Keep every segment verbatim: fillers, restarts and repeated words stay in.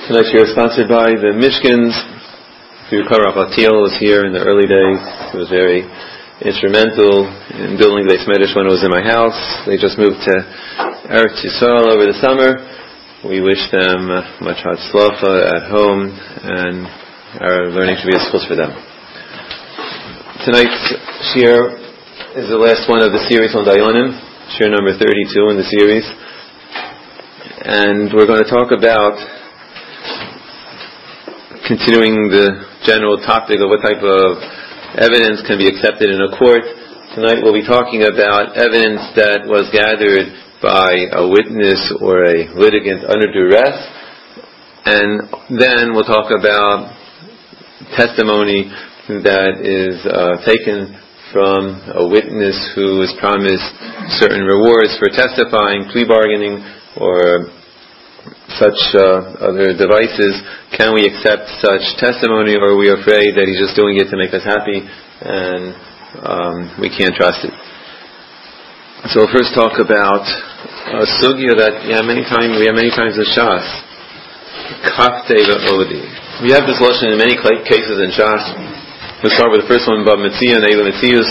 Tonight's year is sponsored by the Mishkins. Rav Atil was here in the early days. He was very instrumental in building the Beis Medrash when it was in my house. They just moved to Eretz Yisrael over the summer. We wish them uh, much hatzlacha at home, and our learning should be a schus for them. Tonight's shir is the last one of the series on Dayanim, shir number thirty-two in the series. And we're going to talk about continuing the general topic of what type of evidence can be accepted in a court. Tonight we'll be talking about evidence that was gathered by a witness or a litigant under duress, and then we'll talk about testimony that is uh, taken from a witness who is promised certain rewards for testifying, plea bargaining, or such uh, other devices. Can we accept such testimony, or are we afraid that he's just doing it to make us happy and um, we can't trust it? So we'll first talk about a sugya that yeah, many times we have many times in Shas. Kaftei v'odi. We have this lesson in many cases in Shas. We'll start with the first one, Bab Metzia and Eila Metzius.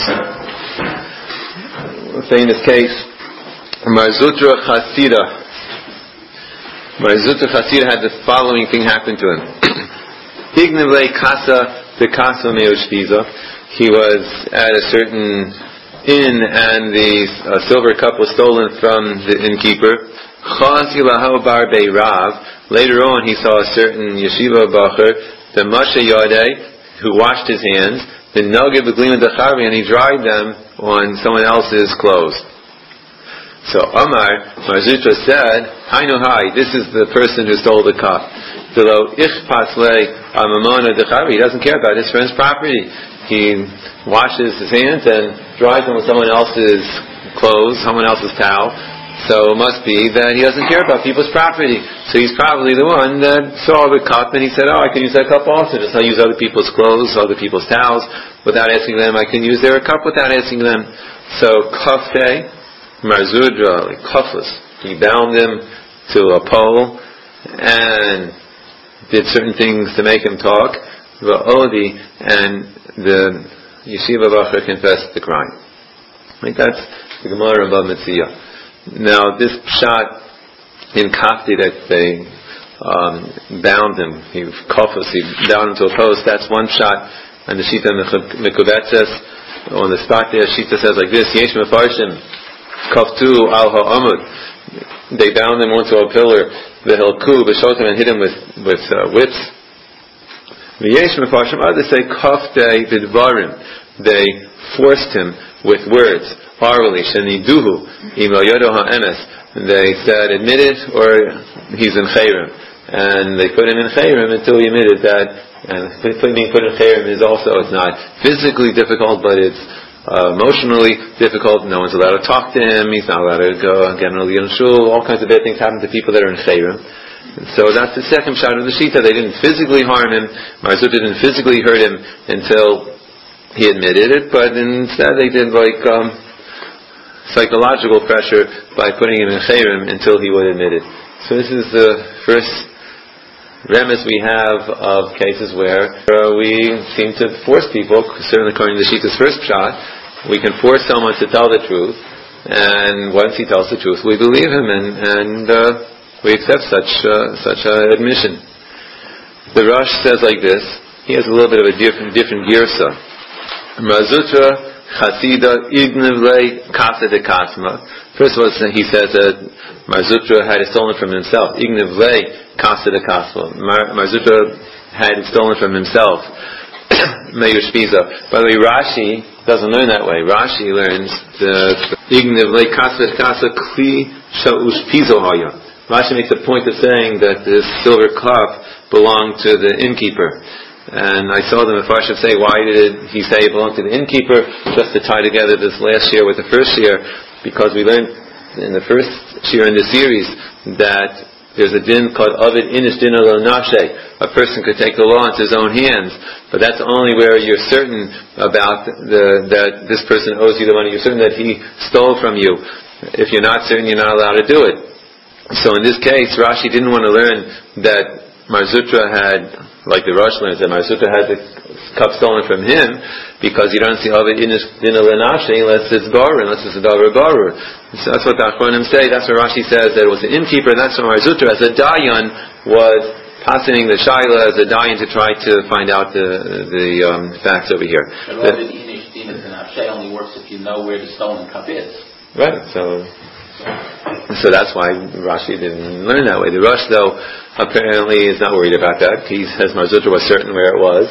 A famous case, Mar Zutra Chasida. Mar Zutra Chasida had the following thing happen to him. Hignevlei Kasa Bekasa Meoshpiza. He was at a certain inn, and the uh, silver cup was stolen from the innkeeper. Chazi Laho Bar Bei Rav. Later on, he saw a certain yeshiva bacher, the Moshe Yodei, who washed his hands, the Nogib Beglima Dechavi, and he dried them on someone else's clothes. So Amar, Mar Zutra said, I know hi, this is the person who stole the cup. He doesn't care about his friend's property. He washes his hands and dries them with someone else's clothes, someone else's towel. So it must be that he doesn't care about people's property. So he's probably the one that saw the cup and he said, oh, I can use that cup also. Just I'll use other people's clothes, other people's towels. Without asking them, I can use their cup without asking them. So Kaftei, Mar Zutra, like kuflas, he bound him to a pole and did certain things to make him talk. V'odi, and the yeshiva bacher confessed the crime. Like that's the Gemara above Metzia. Now this shot in Kaftei that they um, bound him, he kuflas, he bound him to a post. That's one shot. And the Shita Mekubetzes on the spot there, Shita says like this: Yesh mefarshim. Kaftu al ha'amud. They bound him onto a pillar. V'helku b'shotim, and hit him with with uh, whips. V'yesh mefarshim. Others say kaftei b'dvarim. They forced him with words. Harvely sheniduhu imo yodo ha'emes. They said, admit it, or he's in chayrim. And they put him in chayrim until he admitted that. And being put in chayrim is also, it's not physically difficult, but it's Uh, emotionally difficult. No one's allowed to talk to him. He's not allowed to go and get an aliyah in shul. All kinds of bad things happen to people that are in chayrim. So that's the second shot of the shita. They didn't physically harm him. Mar Zutra didn't physically hurt him until he admitted it, but instead they did like um, psychological pressure by putting him in chayrim until he would admit it. So this is the first remes we have of cases where uh, we seem to force people, certainly according to the Shita's first shot, we can force someone to tell the truth, and once he tells the truth, we believe him, and, and uh, we accept such uh, such uh, admission. The Rosh says like this. He has a little bit of a different different girsa. Mar Zutra Chasida Ignevlei Kasa de Kasma. First of all, he says that Mar Zutra had it stolen from himself. Ignevlei Kasa de Kasma. Mar Zutra had it stolen from himself. Meir Shpiza. By the way, Rashi doesn't learn that way. Rashi learns the Ignevlei Kasa de Kasa Kli Shaush Pizo Haya. Rashi makes a point of saying that this silver cup belonged to the innkeeper. And I saw the Mefarshim say, why did he say it belonged to the innkeeper? Just to tie together this last year with the first year, because we learned in the first year in the series that there's a din called Avid Inish Din Lo Nashe. A person could take the law into his own hands, but that's only where you're certain about the, that this person owes you the money. You're certain that he stole from you. If you're not certain, you're not allowed to do it. So in this case, Rashi didn't want to learn that Mar Zutra had, like the Rosh learns, that Mar Zutra had the cup stolen from him because you don't see of it in a lenashe unless it's garur, unless it's a davar garur. So that's what the Achronim say. That's what Rashi says, that it was an innkeeper, and that's what Mar Zutra, as a dayan, was passing the shaila as a dayan to try to find out the the um, facts over here. But all the Inish Dinas and Avshay only works if you know where the stolen cup is. Right, so... So that's why Rashi didn't learn that way. The Rosh, though, apparently is not worried about that. He says Mar Zutra was certain where it was.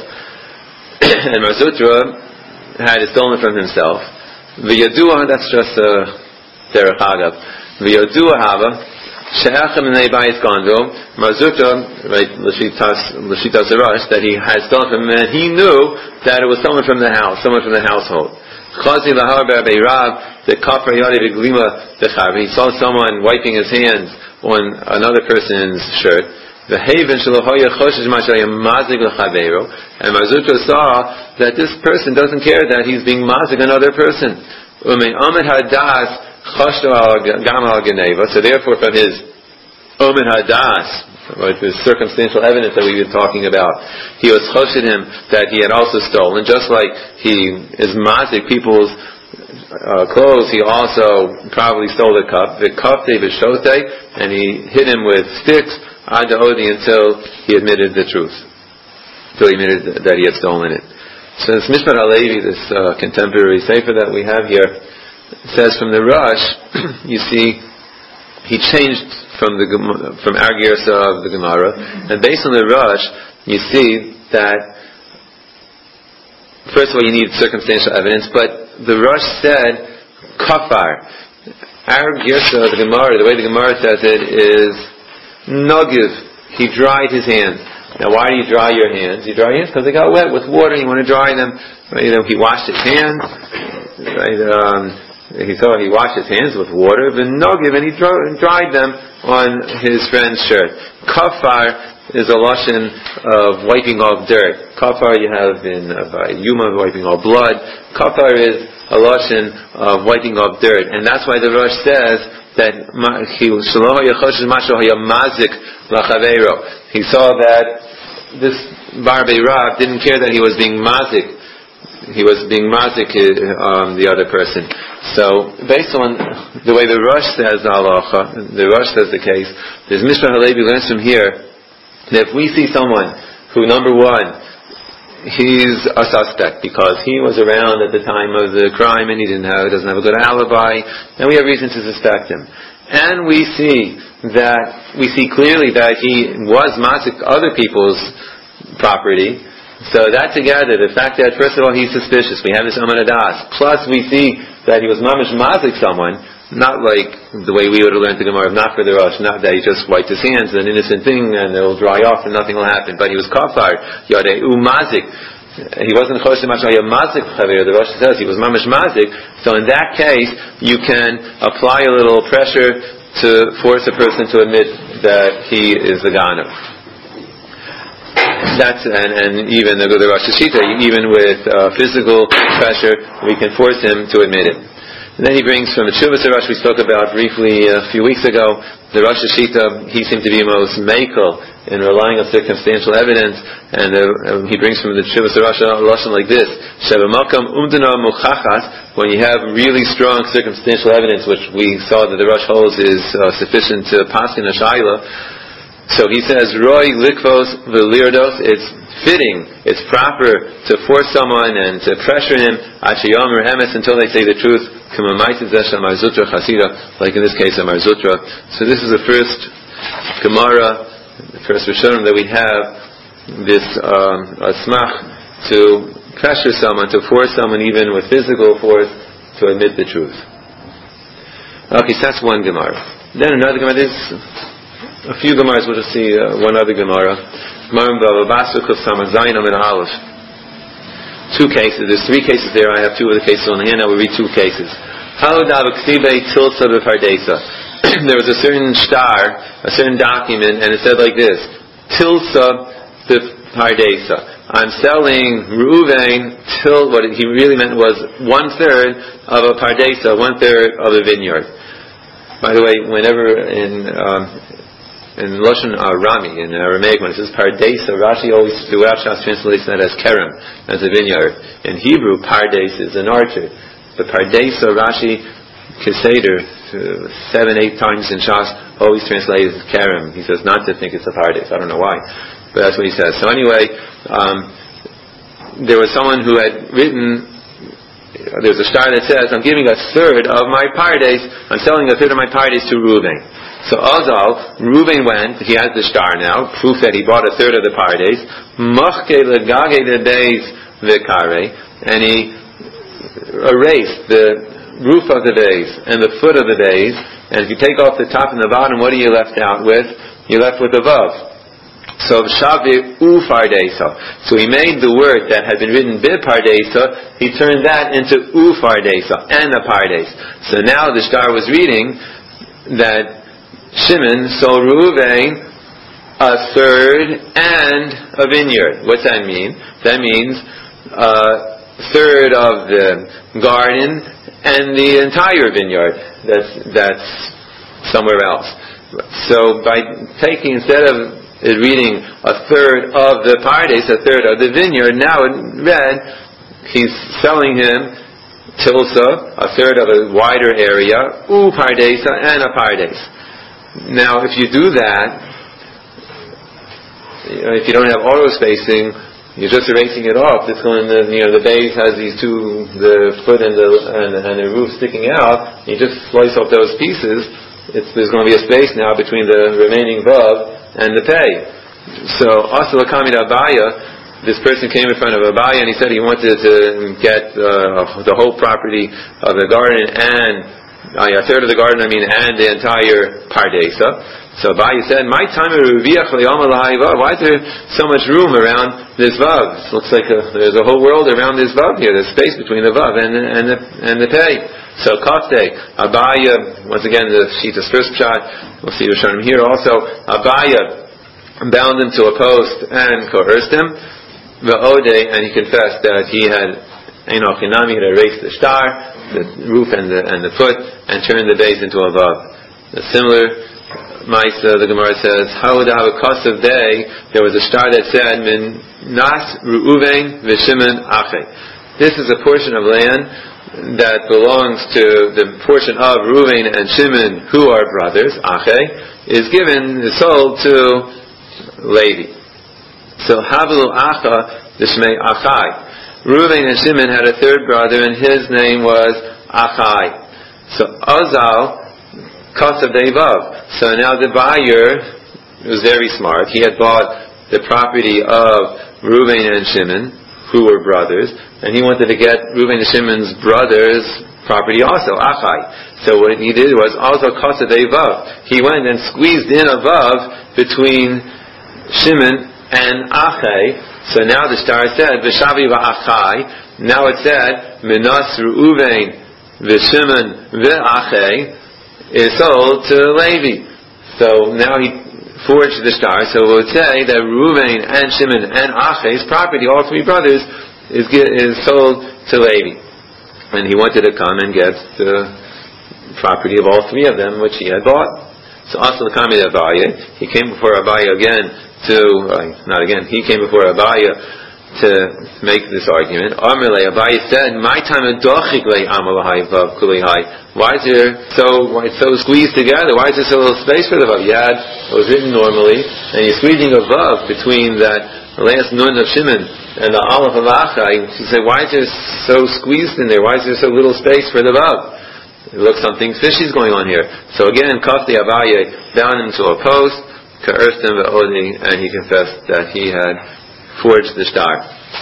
And Mar Zutra had it stolen from himself. V'yadua, that's just a derech agav. V'yadua hava, she'echem b'nei bayis gondo. Mar Zutra, right, l'shitas Rosh, that he had stolen from him, and he knew that it was someone from the house, someone from the household. Chazi lahar be'arbei rav, the kafar yadi v'glima dechav. He saw someone wiping his hands on another person's shirt. The haven shalohoya choshesh mashayim mazik l'chaveiro. And Mar Zutra saw that this person doesn't care that he's being mazik another person. Umein amid hadas chashto al gam al geneva. So therefore, from his amid hadas, right, the circumstantial evidence that we've been talking about, he was choshid him that he had also stolen, just like he is mazik people's uh, clothes. He also probably stole the cup, the cup David Shote, and he hit him with sticks ad odi until he admitted the truth, until he admitted that he had stolen it. So this Mishpat HaLevi, this uh, contemporary sefer that we have here, says from the Rosh, you see, he changed from the from our Gersa of the Gemara, and based on the Rosh, you see that first of all you need circumstantial evidence, but the Rosh said kafar. Our Gersa of the Gemara, the way the Gemara says it is nogiv. He dried his hands. Now, why do you dry your hands? You dry your hands because they got wet with water. You want to dry them. You know, he washed his hands. Right? Um, He saw he washed his hands with water, v'nogiv, and he dried them on his friend's shirt. Kafar is a lashon of wiping off dirt. Kafar you have in uh, Yuma, wiping off blood. Kafar is a lashon of wiping off dirt, and that's why the Rosh says that he he saw that this Bar Beirav didn't care that he was being mazik. He was being mazik um, the other person. So, based on the way the Rosh says halacha, the Rosh says the case, there's Mishpat HaLevi learns from here that if we see someone who, number one, he's a suspect because he was around at the time of the crime and he didn't have, doesn't have a good alibi, and we have reason to suspect him. And we see that, we see clearly that he was mazik other people's property. So that together, the fact that first of all he's suspicious, we have this Amar Adas, plus we see that he was mamish mazik someone, not like the way we would have learned the Gemara, not for the Rosh, not that he just wiped his hands, an innocent thing, and it'll dry off and nothing will happen, but he was kafar, yadei umazik. He wasn't choshim mashayah mazik chaver, the Rosh says he was mamish mazik, so in that case, you can apply a little pressure to force a person to admit that he is the ganav. That's and, and even the, the Rosh Hashita, even with uh, physical pressure, we can force him to admit it. And then he brings from the Tshuvas Rosh we spoke about briefly a few weeks ago. The Rosh Hashita, he seemed to be most makel in relying on circumstantial evidence, and uh, he brings from the Tshuvas Rosh a lashon like this: Shevamakam umdana muchachas. When you have really strong circumstantial evidence, which we saw that the Rosh holds is uh, sufficient to paskin a shayla. So he says, Roy likvos v'lirdos, it's fitting, it's proper to force someone and to pressure him, achayomer emes, until they say the truth, like in this case, Amar Zutra. So this is the first Gemara, the first Rishonim that we have, this um, asmach, to pressure someone, to force someone even with physical force, to admit the truth. Okay, so that's one Gemara. Then another Gemara, this a few Gemaras, we'll just see uh, one other Gemara. Two cases. There's three cases there. I have two of the cases on hand. Now we'll read two cases. There was a certain star, a certain document, and it said like this: Tilsa b'pardesa. I'm selling Reuven till, what he really meant was one third of a pardesa, one third of a vineyard. By the way, whenever in um, in Lashon Arami, in Aramaic, when it says Pardeisa, Rashi always, throughout Shas, translates that as Kerem, as a vineyard. In Hebrew, Pardes is an orchard. But Pardeisa, Rashi, Keseder, uh, seven, eight times in Shas, always translated as Kerem. He says not to think it's a Pardes. I don't know why. But that's what he says. So anyway, um, there was someone who had written, there's a star that says, I'm giving a third of my pardes, I'm selling a third of my pardes to Reuven. So Azal, Reuven went, he has the star now, proof that he bought a third of the pardes, Machke legage the days vikare, and he erased the roof of the vase and the foot of the vase, and if you take off the top and the bottom, what are you left out with? You're left with the vav. So Shavi U Fardesa. So he made the word that had been written Bi Pardesa, he turned that into U Fardesa, and a Pardes. So now the star was reading that Shimon sold Reuven a third and a vineyard. What's that mean? That means a third of the garden and the entire vineyard. That's, that's somewhere else. So by taking, instead of is reading a third of the pardes, a third of the vineyard. Now it read, he's selling him tilsa, a third of a wider area, u pardesa, and a pardes. Now if you do that, you know, if you don't have auto spacing, you're just erasing it off. It's going to, you know, the base has these two, the foot and the and, and the roof sticking out. You just slice off those pieces. It's, there's going to be a space now between the remaining vav and the pay. So, also Kamid Abaya, this person came in front of Abaya and he said he wanted to get uh, the whole property of the garden and uh, a third of the garden, I mean, and the entire Pardesa. So Abaya said, "My time why is there so much room around this vav? It looks like a, there's a whole world around this vav here. There's space between the vav and, and the and the pay." So Kafte, Abaya, once again the Shita's first shot, we'll see Rishonim here also, Abaya bound him to a post and coerced him, V'ode, and he confessed that he had, Enoch Hinami, had erased the star, the roof and the, and the foot, and turned the base into a vav. A similar Maisa, the Gemara says, how would I have a kosav day? There was a star that said, Min Nas Reuven V'Shimon Ache. This is a portion of land that belongs to the portion of Reuven and Shimon, who are brothers, Ache, is given, is sold to Levi. So Havelu Acha, the Shmei Achai. Reuven and Shimon had a third brother, and his name was Achai. So Azal, Kosav Devav. So now the buyer was very smart. He had bought the property of Reuven and Shimon, who were brothers, and he wanted to get Reuven and Shimon's brother's property also, Achai. So what he did was also Kosav Devav. He went and squeezed in a vav between Shimon and Achai. So now the star said, V'shavi v'Achai. Now it said, Minas Reuven v'Shimon v'Achai is sold to Levi. So now he forged the star. So it would say that Reuven and Shimon and Achai's property, all three brothers, is is sold to Levi. And he wanted to come and get the property of all three of them, which he had bought. So also the Kamid Abaya, he came before Abaya again to, uh, not again, he came before Abaya to make this argument. Amarle, Abaya said, "My time adochikle amalahai vav kulihai." Why is there so? Why it's so squeezed together? Why is there so little space for the vav? You had, it was written normally, and you're squeezing a vav between that last nun of Shimon and the aleph of Achai. You say, why is there so squeezed in there? Why is there so little space for the vav? It looks something fishy is going on here. So again, Kafti Abaye bound him to a post, coerced him v'odi, and he confessed that he had forged the star.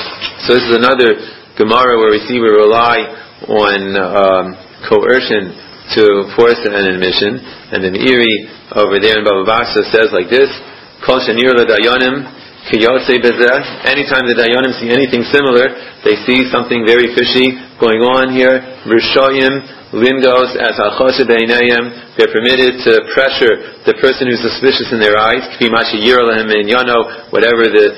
So this is another Gemara where we see we rely on um, coercion to force an admission. And the Meiri over there in Baba Basra says like this: Kol shenir l'dayanim kiyosei bezeh. Anytime the dayanim see anything similar, they see something very fishy going on here. Rishoyim Lingos as hachoshe beinayim, they're permitted to pressure the person who's suspicious in their eyes. Kfi mashi yiralehem in yano, whatever the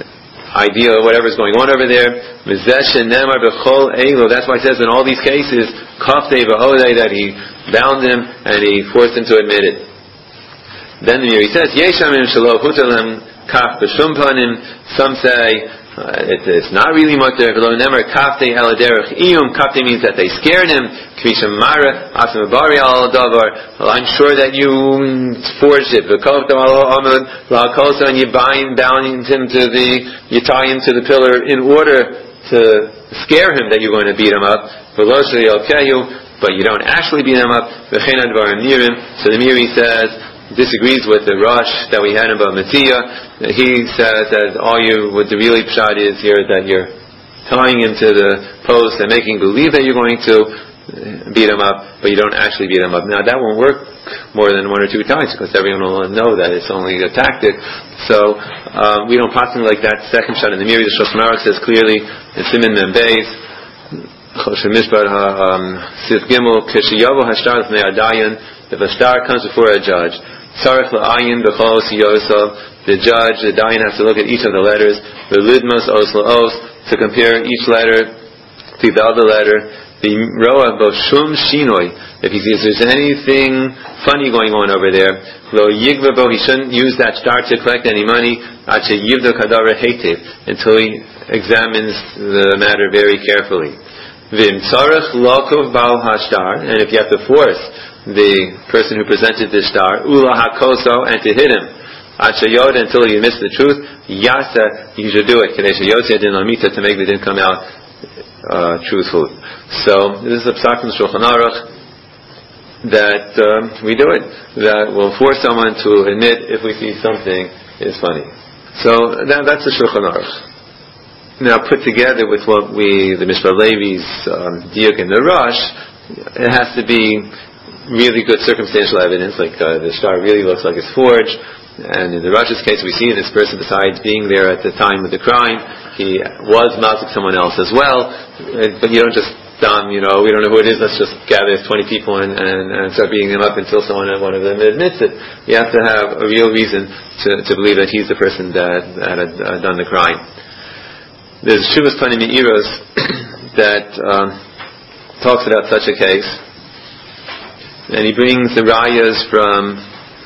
idea, whatever's going on over there. Mizesh nemar bechol elo. That's why it says in all these cases, kaftei v'odei, that he bound him and he forced him to admit it. Then the Meiri says, Yeshamim shelo hutalem kaf b'shum panim. Some say uh, it, it's not really mutter. V'lo nemer kafte el derech iyum. Kafte means that they scared him. Kvisham mara asim bari al davar. Well, I'm sure that you forged it. V'kovtam al amud la'kosa, and you bind, bound him to the, you tie him to the pillar in order to scare him that you're going to beat him up. V'lo sheyalkehu, but you don't actually beat him up. V'chein advarim nirim. So the Meiri says, disagrees with the Rosh that we had about Matziyah. He says that all you, what the really pshat is here, that you're tying him to the post and making believe that you're going to beat him up, but you don't actually beat him up. Now that won't work more than one or two times, because everyone will know that it's only a tactic. So um, we don't possibly like that second shot in the Meiri. The Shulchan Aruch says clearly in Siman Mem Beis, Choshen Mishpat Sif Gimel, Kishiyavu Hashtar L'fnei Adayan, if a star comes before a judge, Tzarech La'ayin B'chol Yosef, the judge, the Dayan has to look at each of the letters, the Lidmos Os La'os, to compare each letter, to evaluate the letter, the Roa Boshum Shinoi, if he sees there's anything funny going on over there, Lo Yigva Bo, he shouldn't use that star to collect any money, Ache Yivdo Kadara Heitev, until he examines the matter very carefully. Vim Tzarech Lokov Baal Hashtar, and if you have to force the person who presented the star, Ula HaKoso, and to hit him, Achayod, until he admits the truth, Yasa, you should do it, Kadesha Yosef Din Lamita, to make the din come out uh, truthful. So, this is a psak from Shulchan Aruch, that um, we do it, that will force someone to admit if we see something is funny. So, that, that's the Shulchan Aruch. Now, put together with what we, the Mishpat Levi's um, diuk in the Rosh, it has to be really good circumstantial evidence, like uh, the star really looks like it's forged. And in the Rosh's case, we see this person, besides being there at the time of the crime, he was mazik someone else as well. But you don't just, um, you know, we don't know who it is, let's just gather twenty people and, and, and start beating them up until someone, one of them admits it. You have to have a real reason to, to believe that he's the person that, that had uh, done the crime. There's Shuvas Panim Me'iros that um, talks about such a case. And he brings the rayas from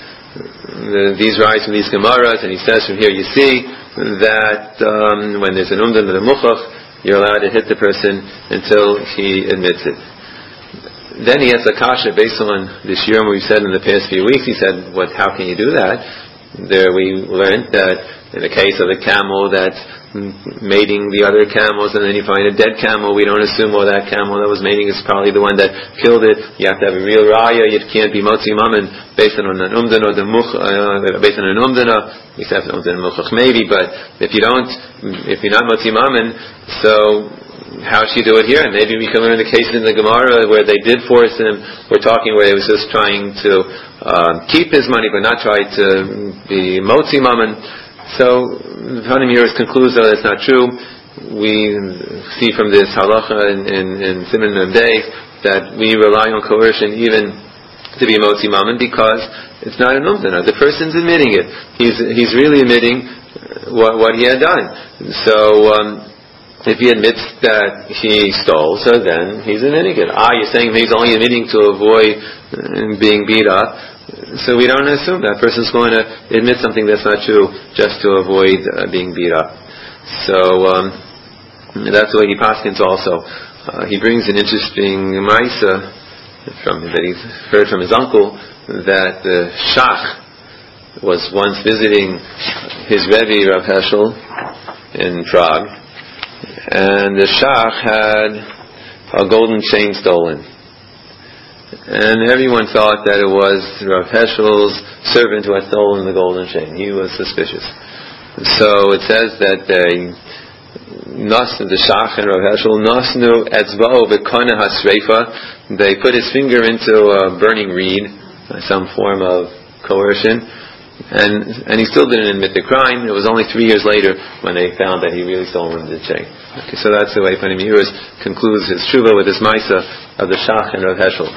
the, these rayas from these gemaras, and he says from here you see that um, when there's an umdan with a muchach, you're allowed to hit the person until he admits it. Then he has a kasha based on the shiurim we've said in the past few weeks. He said, "What? How can you do that?" There we learned that in the case of the camel that's mating the other camels, and then you find a dead camel, we don't assume, well, that camel that was mating is probably the one that killed it. You have to have a real raya. You can't be motzi mammon based on an umdan or the much, uh, based on an umdana. You have to umdan muchach maybe, but if you don't, if you're not motzi mammon, so how should you do it here? And maybe we can learn the cases in the Gemara where they did force him. We're talking where he was just trying to uh, keep his money, but not try to be motzi mammon. So, Panim Me'iros concludes that it's not true. We see from this halacha in, in, in Siman Mem Beis that we rely on coercion even to be motzi mammon because it's not an umdana. The person's admitting it. He's he's really admitting what what he had done. So, um, if he admits that he stole, so then he's admitting it. Ah, you're saying he's only admitting to avoid being beat up. So we don't assume that person's going to admit something that's not true just to avoid uh, being beat up. So um, that's the way he paskins also. Uh, he brings an interesting ma'isa from that he's heard from his uncle that the Shach was once visiting his Rebbe Rav Heschel in Prague, and the Shach had a golden chain stolen. And everyone thought that it was Rav Heschel's servant who had stolen the golden chain. He was suspicious. So it says that they, the Shach and Rav Heschel, Nasnu etzba'o b'kona hasreifa, they put his finger into a burning reed, some form of coercion, and and he still didn't admit the crime. It was only three years later when they found that he really stole the chain. Okay, so that's the way Panim Me'iros concludes his tshuva with this ma'isa of the Shach and Rav Heschel.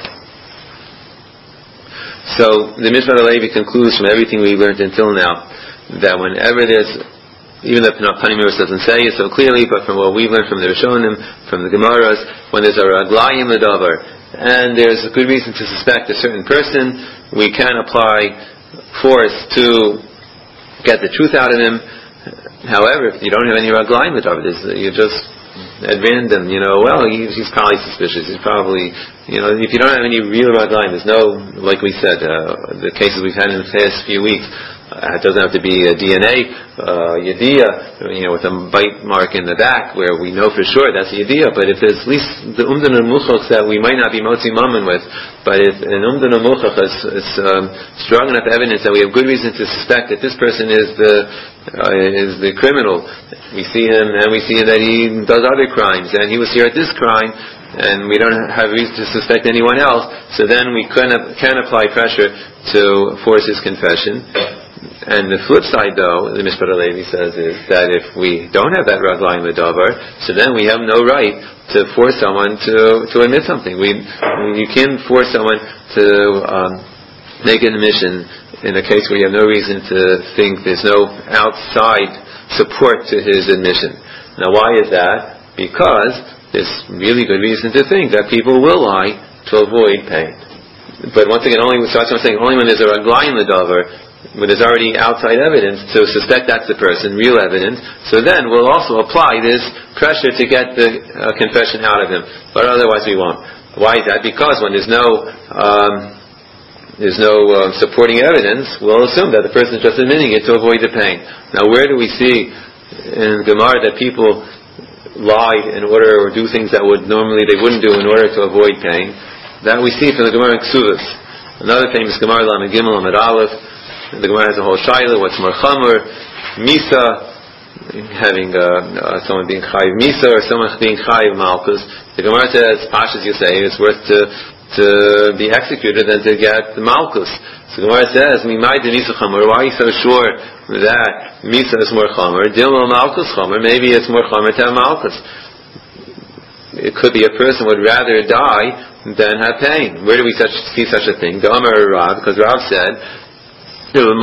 So the Mishpat Levi concludes from everything we learned until now that whenever there's, even though Panim Me'iros doesn't say it so clearly, but from what we've learned from the Rishonim, from the Gemaras, when there's a raglayim ledavar and there's a good reason to suspect a certain person, we can apply force to get the truth out of him. However, if you don't have any raglayim with David, you just at random, you know, well, he, he's probably suspicious. He's probably, you know, if you don't have any real raglayim, there's no, like we said, uh, the cases we've had in the past few weeks. Uh, it doesn't have to be a D N A, uh, yediyah, you know, with a bite mark in the back where we know for sure that's a yediyah. But if there's at least the umdan al-muchach that we might not be motzi mammon with, but if an umdan al-muchach is, is um, strong enough evidence that we have good reason to suspect that this person is the uh, is the criminal, we see him and we see that he does other crimes and he was here at this crime, and we don't have reason to suspect anyone else, so then we can, can apply pressure to force his confession. And the flip side, though, the Mishpat HaLevi says, is that if we don't have that raglayim l'davar, so then we have no right to force someone to, to admit something. We, you can't force someone to um, make an admission in a case where you have no reason to think there's no outside support to his admission. Now, why is that? Because there's really good reason to think that people will lie to avoid pain. But once again, only so that's what I'm saying. Only when there's a raglayim l'davar, when there's already outside evidence to suspect that's the person, real evidence, so then we'll also apply this pressure to get the uh, confession out of him. But otherwise we won't. Why is that? Because when there's no um, there's no uh, supporting evidence, we'll assume that the person is just admitting it to avoid the pain. Now, where do we see in Gemara that people lied in order or do things that would normally they wouldn't do in order to avoid pain? That we see from the Gemara in Ksuvos. Another famous Gemara, Lamed Gimel, Lamed Aleph. The Gemara has a whole shaila. What's more chamer? Misa, having uh, uh, someone being chayiv misa or someone being chayiv malchus. The Gemara says, pashas you say, it's worth to to be executed than to get the malchus. So the Gemara says, "Mimai de misa chamer." Why are you so sure that misa is more chamer? Dilma malchus chamer. Maybe it's more chamer to have malchus. It could be a person would rather die than have pain. Where do we such, see such a thing? The Amar Rav, because Rav said, if, you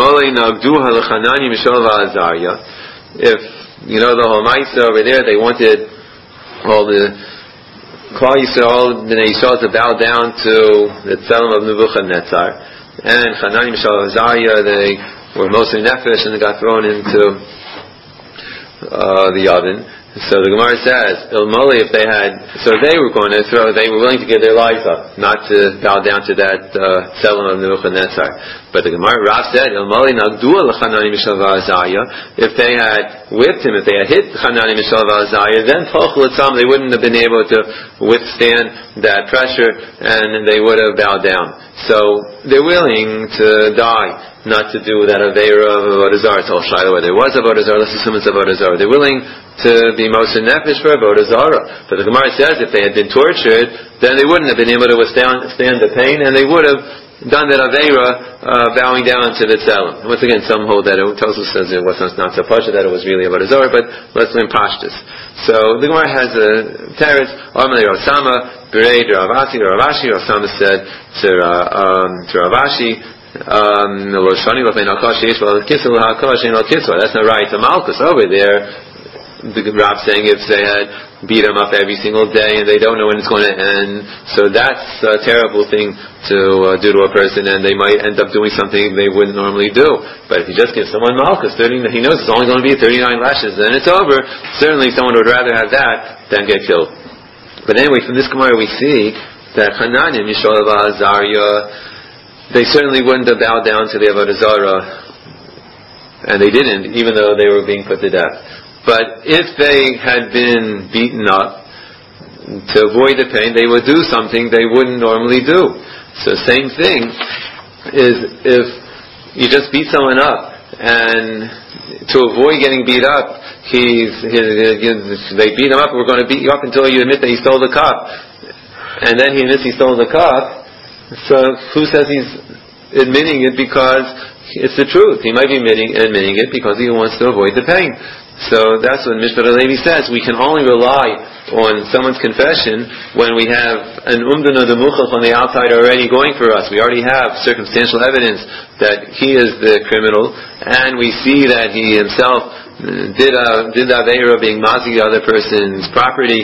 know, the whole Maisa over there, they wanted all the Klal Yisrael, Bnei Yisrael to bow down to the Tzelem of Nebuchadnezzar. And Hanani, Mishael, Azariah, they were mostly nefesh and they got thrown into uh, the oven. So the Gemara says, Ilmoli, if they had, so they were going to throw, they were willing to give their lives up, not to bow down to that Tzelem uh, of Nebuchadnezzar. But the Gemara, Rav said, Ilmoli nagdua l'chanani mishav v'azayah, if they had whipped him, if they had hit Hanani mishav v'azayah, then tochel etzam, they wouldn't have been able to withstand that pressure, and they would have bowed down. So they're willing to die, not to do that Aveira of Avodah Zarah. It's all Shiloh where there was Avodah Zarah, let's assume it's Avodah Zarah. They're willing to be Moser Nefesh for Avodah Zarah. But the Gemara says if they had been tortured, then they wouldn't have been able to withstand stand the pain, and they would have done that Aveira, uh, bowing down to the Tzelem. Once again, some hold that, it, Tosfos says it was not so pasha, that it was really Avodah Zarah, but let's learn Pashtus. So the Gemara has a teretz, Amalei Rav Sama, Berei Rav Asi, Rav Ashi, Rav Sama said to, uh, um, to Rav Ashi, Um, that's not right. The Malchus over there, the Rav saying if they had beat him up every single day and they don't know when it's going to end, so that's a terrible thing to uh, do to a person, and they might end up doing something they wouldn't normally do. But if you just give someone Malchus, thirty, he knows it's only going to be thirty-nine lashes, then it's over. Certainly someone would rather have that than get killed. But anyway, from this Gemara we see that Hananim, Yishol Azariah, they certainly wouldn't have bowed down to the Avodah Zarah, and they didn't, even though they were being put to death. But if they had been beaten up, to avoid the pain, they would do something they wouldn't normally do. So same thing is if you just beat someone up, and to avoid getting beat up, he's, he, he, they beat him up, we're going to beat you up until you admit that he stole the cup. And then he admits he stole the cup. So who says he's admitting it because it's the truth? He might be admitting, admitting it because he wants to avoid the pain. So that's what Mishpat HaLevi says. We can only rely on someone's confession when we have an umdana de muchach on the outside already going for us. We already have circumstantial evidence that he is the criminal, and we see that he himself did a, did aveira being mazi the other person's property,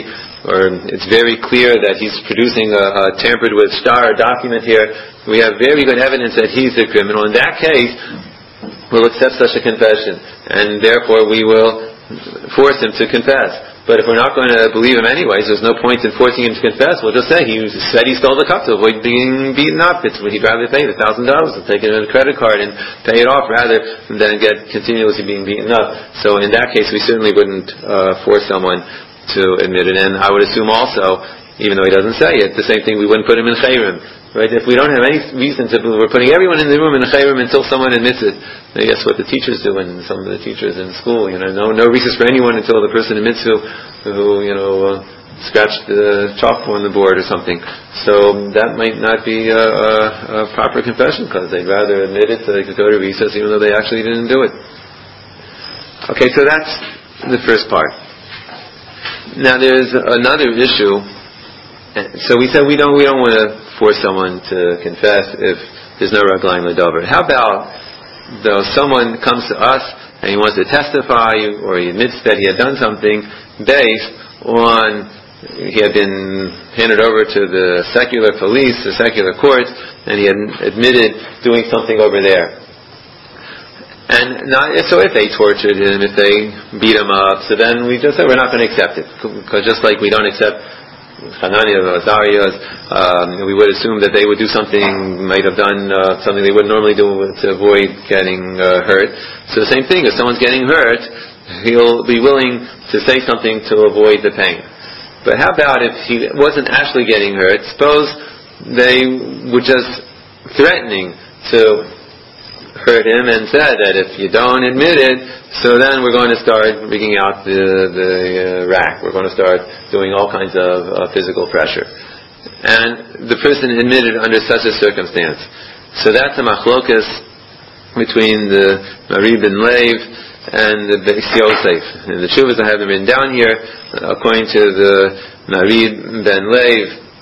or it's very clear that he's producing a, a tampered with star document here, we have very good evidence that he's the criminal. In that case, we'll accept such a confession, and therefore we will force him to confess. But if we're not going to believe him anyways, there's no point in forcing him to confess. We'll just say he said he stole the cup to avoid being beaten up. It's he'd rather pay the thousand dollars and take it on a credit card and pay it off rather than get continuously being beaten up. So in that case, we certainly wouldn't uh, force someone to admit it. And I would assume also, even though he doesn't say it, the same thing, we wouldn't put him in chayrim. Right? If we don't have any reason to believe, we're putting everyone in the room in chayrim until someone admits it. I guess what the teachers do, and some of the teachers in school, you know, no no recess for anyone until the person admits who, who you know, uh, scratched the chalk on the board or something. So that might not be a, a, a proper confession, because they'd rather admit it so they could go to recess even though they actually didn't do it. Okay, so that's the first part. Now there's another issue. So we said we don't we don't want to force someone to confess if there's no raglayim l'davar. How about though someone comes to us and he wants to testify, or he admits that he had done something based on he had been handed over to the secular police, the secular courts, and he had admitted doing something over there. And not, so if they tortured him, if they beat him up, so then we just said we're not going to accept it, because just like we don't accept Hananiah or Azariah, um, we would assume that they would do something, might have done uh, something they wouldn't normally do to avoid getting uh, hurt. So the same thing, if someone's getting hurt, he'll be willing to say something to avoid the pain. But how about if he wasn't actually getting hurt? Suppose they were just threatening to hurt him and said that if you don't admit it, so then we're going to start rigging out the, the uh, rack. We're going to start doing all kinds of uh, physical pressure. And the person admitted under such a circumstance. So that's a machlokas between the Mari ben Lev and the Beis Yosef. And the Shuvas I have them written down here, according to the Mari ben Lev,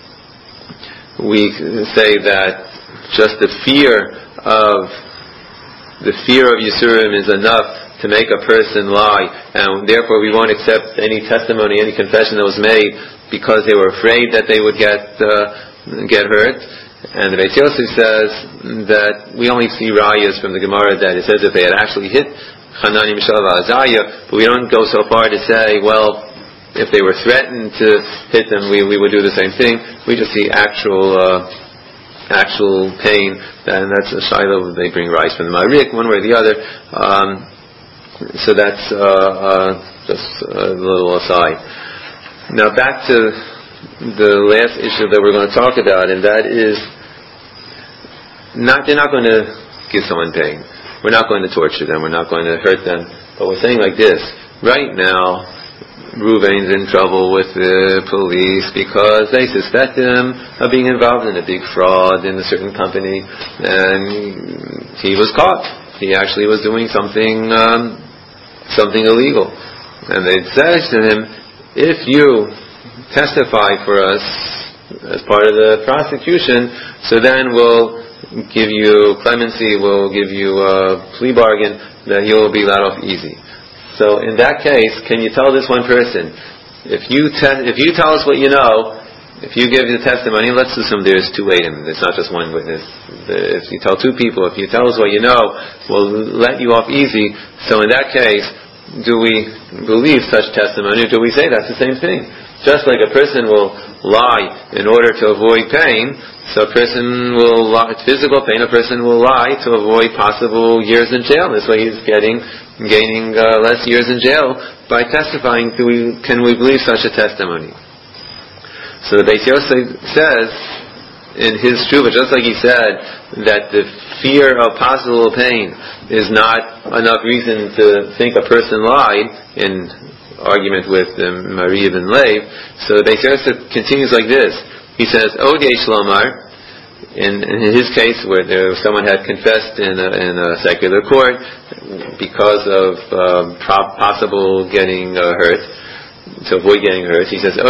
we say that just the fear of the fear of Yisurim is enough to make a person lie, and therefore we won't accept any testimony, any confession that was made because they were afraid that they would get uh, get hurt. And the Beis Yosef says that we only see rayas from the Gemara that it says if they had actually hit Hanani, Mishael, Azariah, but we don't go so far to say, well, if they were threatened to hit them, we, we would do the same thing. We just see actual uh, actual pain, and that's a shiloh. They bring rice from the Ma'arik, one way or the other. Um, so that's uh, uh, just a little aside. Now back to the last issue that we're going to talk about, and that is not they're not going to give someone pain. We're not going to torture them. We're not going to hurt them. But we're saying like this: right now, Reuven's in trouble with the police because they suspect him of being involved in a big fraud in a certain company, and he was caught. He actually was doing something, um, something illegal. And they said to him, if you testify for us as part of the prosecution, so then we'll give you clemency, we'll give you a plea bargain that you'll be let off easy. So in that case, can you tell this one person, if you te- if you tell us what you know, if you give the testimony, let's assume there's two waiting, it's not just one witness. If you tell two people, if you tell us what you know, we'll let you off easy. So in that case, do we believe such testimony, or do we say that's the same thing? Just like a person will lie in order to avoid pain, so a person will lie, physical pain, a person will lie to avoid possible years in jail. This way he's getting gaining uh, less years in jail by testifying. Do we, can we believe such a testimony? So the Beis Yosef says in his Shuvah, just like he said that the fear of possible pain is not enough reason to think a person lied, in argument with um, Mari ben Lev. So the Beis Yosef continues like this. He says, Od yesh lomar, In, in his case, where there, someone had confessed in a, in a secular court because of um, pro- possible getting uh, hurt, to avoid getting hurt, he says, in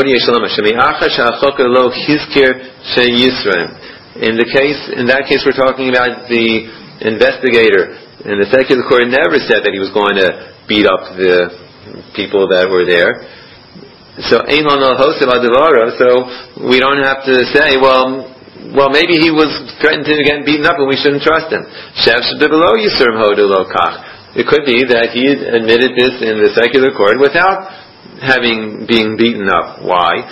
the case, in that case, we're talking about the investigator, and the secular court never said that he was going to beat up the people that were there. So ein lano hosel adivara. So we don't have to say, well, well, maybe he was threatened to get beaten up, and we shouldn't trust him. Shev shebelo yisur hodu lo kach. It could be that he admitted this in the secular court without having being beaten up. Why?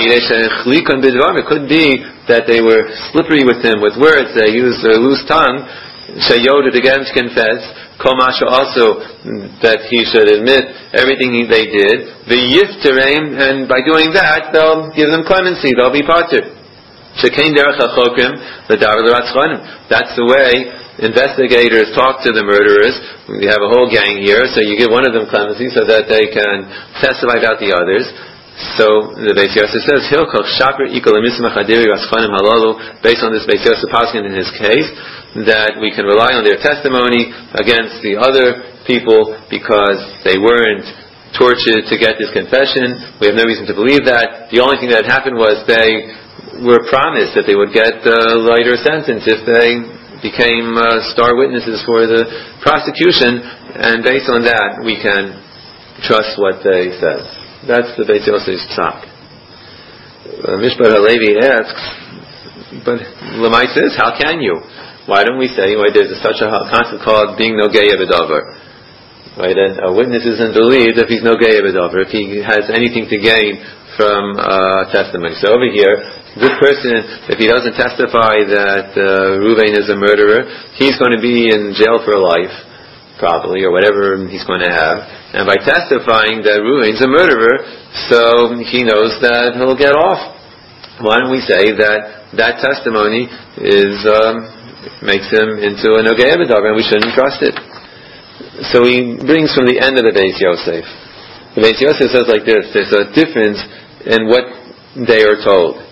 It could be that they were slippery with him with words. They used a loose tongue. Shayoda to get him to confess. Komasha also that he should admit everything they did. The yiftereim, and by doing that, they'll give them clemency. They'll be parted. Shekain derech hachokrim l'davar l'ratzchanim. That's the way investigators talk to the murderers. We have a whole gang here, so you give one of them clemency so that they can testify about the others. So the Beis Yosef says, Hilchach shaper ikol emismach hadiri ratzchanim halalu. Based on this Beis Yosef paskin in his case, that we can rely on their testimony against the other people because they weren't tortured to get this confession. We have no reason to believe that. The only thing that happened was they were promised that they would get a lighter sentence if they became uh, star witnesses for the prosecution, and based on that we can trust what they said. That's the Beis Yosef's psak. Uh, Mishpat HaLevi asks, but Lamai says, how can you? Why don't we say, why there's a, such a concept called being nogei b'davar? Right, and a witness isn't believed if he's nogei b'davar, if he has anything to gain from uh, testimony. So over here, this person, if he doesn't testify that uh, Reuven is a murderer, he's going to be in jail for life, probably, or whatever he's going to have. And by testifying that Reuven's a murderer, so he knows that he'll get off. Why don't we say that that testimony is um, makes him into a nogei b'davar, and we shouldn't trust it? So he brings from the end of the Beis Yosef. The Beis Yosef says like this: there's a difference in what they are told.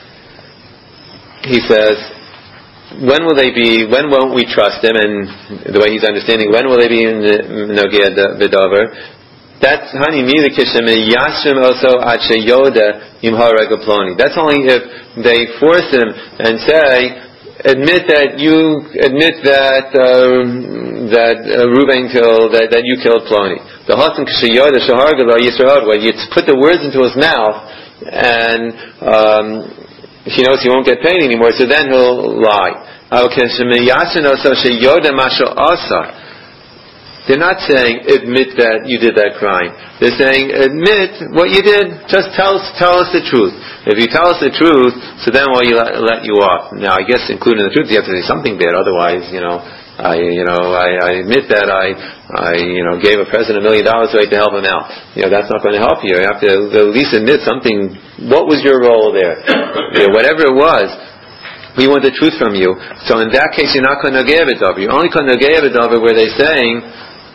He says, when will they be, when won't we trust him? And the way he's understanding, when will they be in nogei b'davar? That's honey mi the kishem yashim also ad sheyoda im hareg ploni. That's only if they force him and say, admit that you admit that uh, that uh, Reuven killed that, that you killed Ploni. The hasan ksheyoda shahargalo yisrael, where you put the words into his mouth and um, he knows he won't get paid anymore, so then he'll lie. They're not saying admit that you did that crime. They're saying admit what you did. Just tell us, tell us the truth. If you tell us the truth, so then we'll let, let you off. Now, I guess including the truth, you have to say something bad. Otherwise, you know, I, you know, I, I admit that I, I, you know, gave a president a million dollars to help him out. You know, that's not going to help you. You have to at least admit something. What was your role there? You know, whatever it was. We want the truth from you. So in that case, you're not going to give it over. You're only going to give it over where they're saying,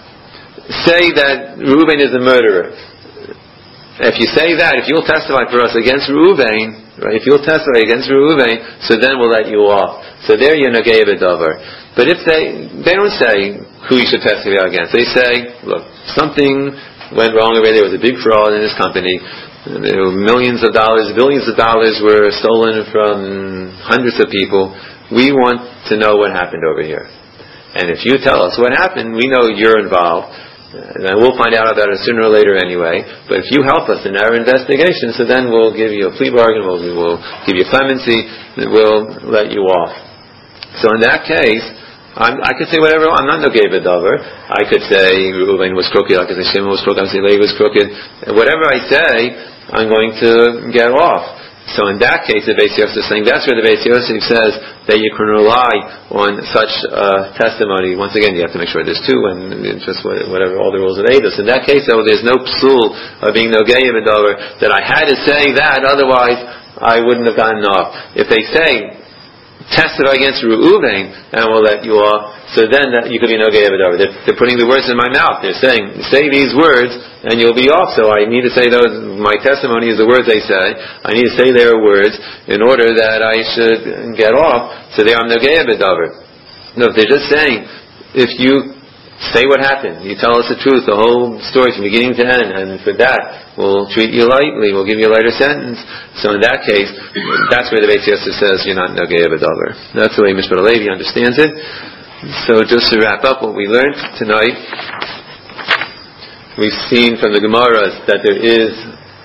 say that Reuven is a murderer. If you say that, if you'll testify for us against Reuven, right? If you'll testify against Reuven, so then we'll let you off. So there you're nogei b'davar. But if they they don't say who you should testify against, they say, look, something went wrong over there. There was a big fraud in this company. There were millions of dollars, billions of dollars were stolen from hundreds of people. We want to know what happened over here. And if you tell us what happened, we know you're involved. And we'll find out about it sooner or later anyway. But if you help us in our investigation, so then we'll give you a plea bargain, we'll, we'll give you clemency, we'll let you off. So in that case, I'm, I could say whatever, I'm not nogei b'davar. I could say Reuven was crooked, I could say Shimon was crooked, I could say Levi was crooked. Whatever I say, I'm going to get off. So in that case, the Beis Yosef is saying, that's where the Beis Yosef says that you can rely on such uh, testimony. Once again, you have to make sure there's two, and just whatever, all the rules of Eidos. In that case, though, there's no psul of being nogei b'davar, that I had to say that, otherwise I wouldn't have gotten off. If they say, testify against Reuven, and we'll let you off, so then that, you could be nogei b'davar. They're, they're putting the words in my mouth. They're saying, say these words, and you'll be off. So I need to say those, my testimony is the words they say. I need to say their words in order that I should get off. So they are nogei b'davar. No, if they're just saying, if you say what happened, you tell us the truth, the whole story from beginning to end, and for that, we'll treat you lightly, we'll give you a lighter sentence. So in that case, that's where the Beis Yosef says you're not nogei b'davar. That's the way Mishpat HaLevi understands it. So just to wrap up what we learned tonight, we've seen from the Gemaras that there is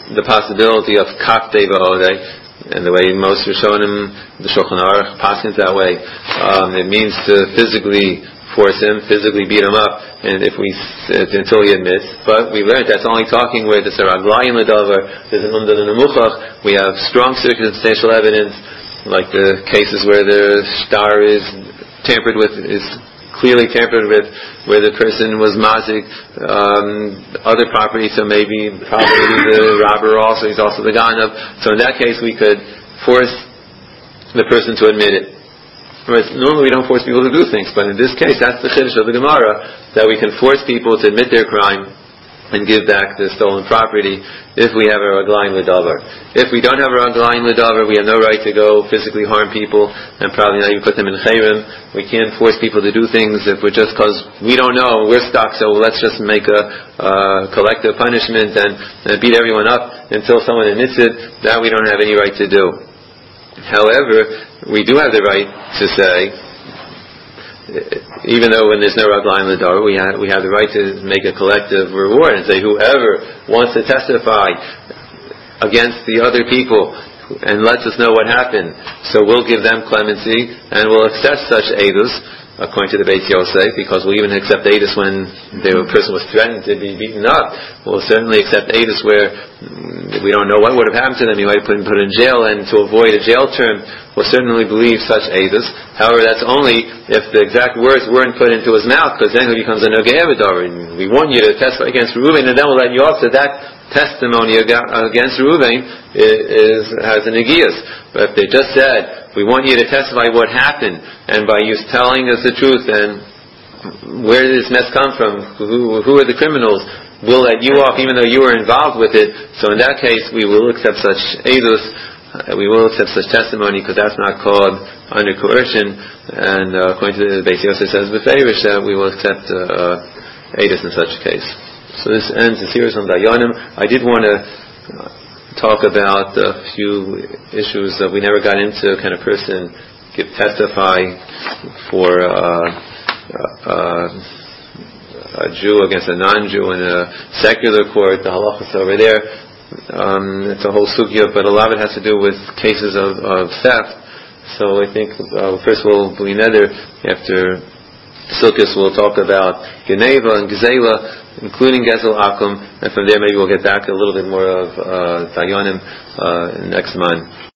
the possibility of kaptei va'odei, and the way most Rishonim, the Shulchan Aruch, paskins that way. Um, it means to physically force him, physically beat him up, and if we uh, until he admits. But we learned that's only talking where there's a raglayim ledavar, there's an under the nemuchach. We have strong circumstantial evidence, like the cases where the star is tampered with, is clearly tampered with, where the person was mazik um, other property, so maybe probably the robber also, he's also the ganav. So in that case, we could force the person to admit it. Whereas normally we don't force people to do things, but in this case, that's the chiddush of the Gemara, that we can force people to admit their crime and give back the stolen property if we have a raglayim ledavar. If we don't have a raglayim ledavar, we have no right to go physically harm people and probably not even put them in chayrim. We can't force people to do things if we're just because we don't know, we're stuck, so let's just make a uh, collective punishment and, and beat everyone up until someone admits it. That we don't have any right to do. However, we do have the right to say, even though when there's no raglayim ledavar, we have we have the right to make a collective reward and say whoever wants to testify against the other people and lets us know what happened, so we'll give them clemency and we'll accept such edus, according to the Beis Yosef, because we'll even accept edus when the person was threatened to be beaten up. We'll certainly accept edus where we don't know what would have happened to them. He might have been put in jail, and to avoid a jail term, we'll certainly believe such edus. However, that's only if the exact words weren't put into his mouth, because then he becomes a nogei v'davar. And we want you to testify against Reuven, and then we'll let you off. So that testimony against Reuven is, has an negias. But if they just said, we want you to testify what happened, and by you telling us the truth, and where did this mess come from, who, who are the criminals, we'll let you off even though you were involved with it. So in that case, we will accept such edus, uh, we will accept such testimony, because that's not called under coercion, and uh, according to the Beis Yosef says b'feirish, that we will accept uh, uh, edus in such a case. So this ends the series on Dayanim. I did want to uh, talk about a few issues that we never got into. Can a person give, testify for uh, uh, a Jew against a non-Jew in a secular court? The halachas over there. Um, it's a whole sugya, but a lot of it has to do with cases of, of theft. So I think uh, first we'll bli neder. After Silkis, we'll talk about Geneva and Gezela, including Gezel Akum, and from there maybe we'll get back a little bit more of uh, Dayanim uh, next month.